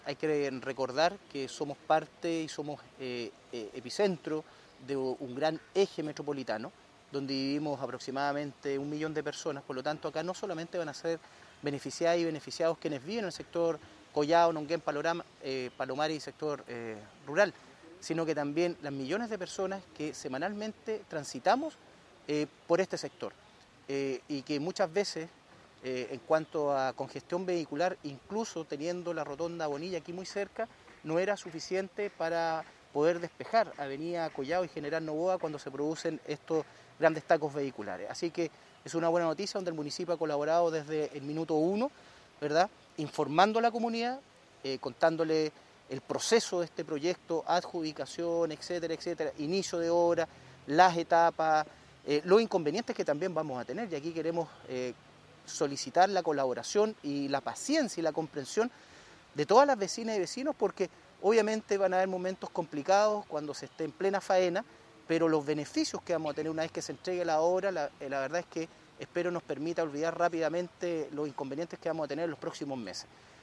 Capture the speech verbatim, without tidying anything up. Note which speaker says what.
Speaker 1: Hay que recordar que somos parte y somos eh, eh, epicentro de un gran eje metropolitano, donde vivimos aproximadamente un millón de personas. Por lo tanto, acá no solamente van a ser beneficiadas y beneficiados quienes viven en el sector Collao, Nonguén, Palorama, eh, Palomar y sector eh, rural, sino que también las millones de personas que semanalmente transitamos eh, por este sector eh, y que muchas veces eh, en cuanto a congestión vehicular, incluso teniendo la rotonda Bonilla aquí muy cerca, no era suficiente para poder despejar Avenida Collao y General Novoa cuando se producen estos grandes tacos vehiculares. Así que es una buena noticia donde el municipio ha colaborado desde el minuto uno, ¿verdad? Informando a la comunidad, eh, contándole el proceso de este proyecto, adjudicación, etcétera, etcétera, inicio de obra, las etapas, eh, los inconvenientes que también vamos a tener. Y aquí queremos eh, solicitar la colaboración y la paciencia y la comprensión de todas las vecinas y vecinos, porque obviamente van a haber momentos complicados cuando se esté en plena faena, pero los beneficios que vamos a tener una vez que se entregue la obra, la, la verdad es que espero nos permita olvidar rápidamente los inconvenientes que vamos a tener en los próximos meses.